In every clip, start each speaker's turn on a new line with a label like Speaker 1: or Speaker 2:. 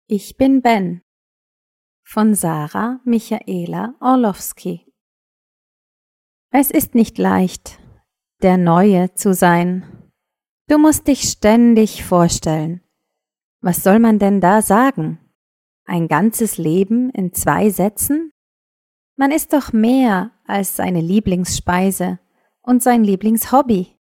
Speaker 1: Ich bin Ben von Sarah Michaela Orlowski. Es ist nicht leicht, der Neue zu sein. Du musst dich ständig vorstellen. Was soll man denn da sagen? Ein ganzes Leben in 2 Sätzen? Man ist doch mehr als seine Lieblingsspeise und sein Lieblingshobby.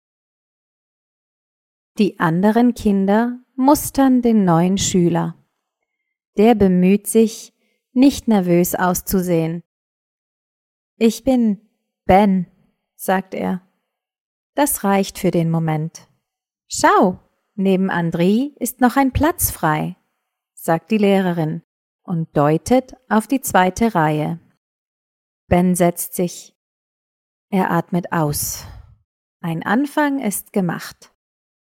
Speaker 1: Die anderen Kinder mustern den neuen Schüler. Der bemüht sich, nicht nervös auszusehen. Ich bin Ben, sagt er. Das reicht für den Moment. Schau, neben André ist noch ein Platz frei, sagt die Lehrerin und deutet auf die 2. Reihe. Ben setzt sich. Er atmet aus. Ein Anfang ist gemacht.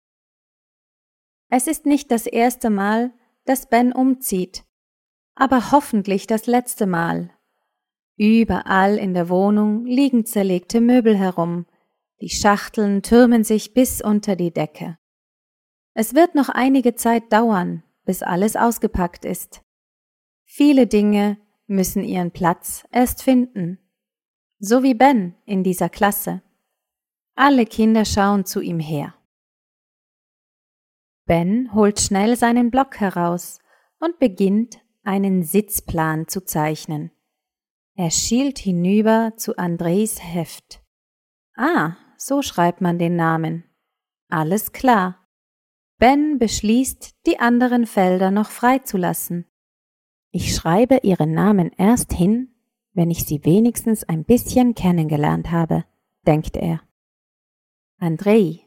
Speaker 1: Es ist nicht das erste Mal, dass Ben umzieht, aber hoffentlich das letzte Mal. Überall in der Wohnung liegen zerlegte Möbel herum, die Schachteln türmen sich bis unter die Decke. Es wird noch einige Zeit dauern, bis alles ausgepackt ist. Viele Dinge müssen ihren Platz erst finden, so wie Ben in dieser Klasse. Alle Kinder schauen zu ihm her. Ben holt schnell seinen Block heraus und beginnt, einen Sitzplan zu zeichnen. Er schielt hinüber zu Andres Heft. Ah, so schreibt man den Namen. Alles klar. Ben beschließt, die anderen Felder noch freizulassen. Ich schreibe ihren Namen erst hin, wenn ich sie wenigstens ein bisschen kennengelernt habe, denkt er. Andrei,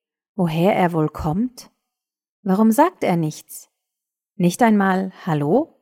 Speaker 1: woher er wohl kommt? Warum sagt er nichts? Nicht einmal Hallo?